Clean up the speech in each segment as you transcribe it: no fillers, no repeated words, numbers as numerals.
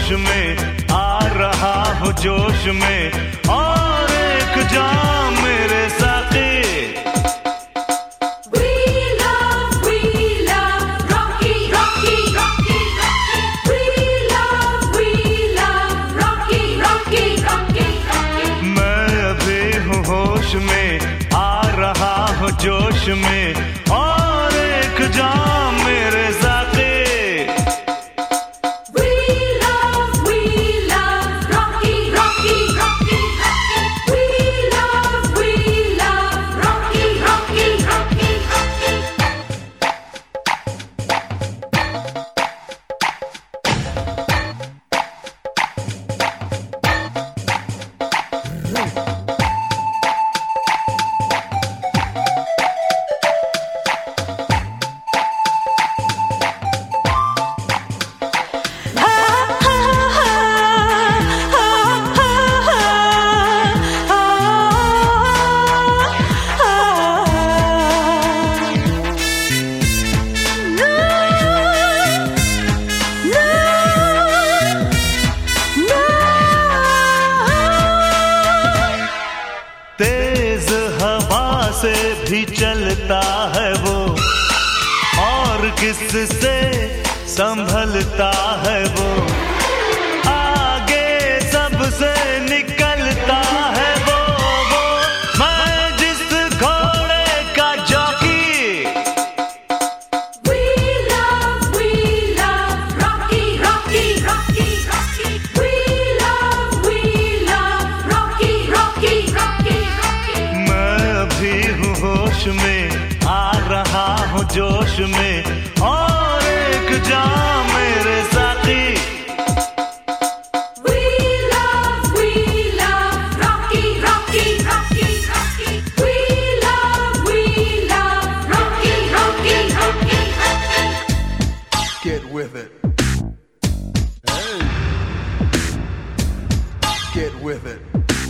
होश में, आ रहा हूँ जोश में, और एक जाम मेरे साथी। में आ रहा हूँ जोश में, और एक जाम मेरे साथी। तेज हवा से भी चलता है वो, और किससे संभलता है वो, आगे सबसे निकलता है वो मैं जिस घोड़े का जॉकी। होश में आ रहा हूँ जोश में, और एक जाम मेरे साथी। Get with it. Hey. Get with it.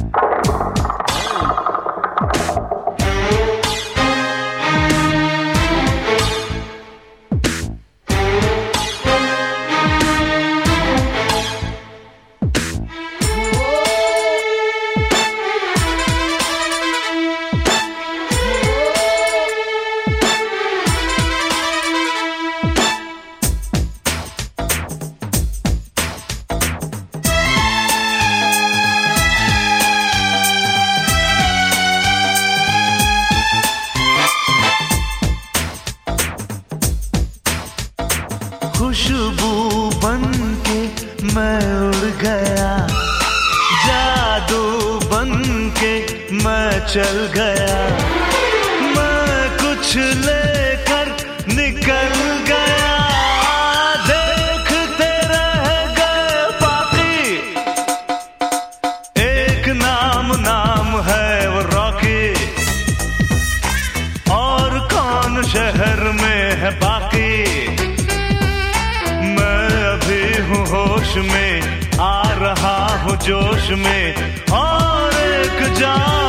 खुशबू बनके मैं उड़ गया, जादू बनके मैं चल गया, मैं कुछ लेकर निकल गया, देखते रह गए बाकी। एक नाम है वो रॉकी, और कौन शहर में है बाकी। होश में आ रहा हूँ जोश में, और एक जाम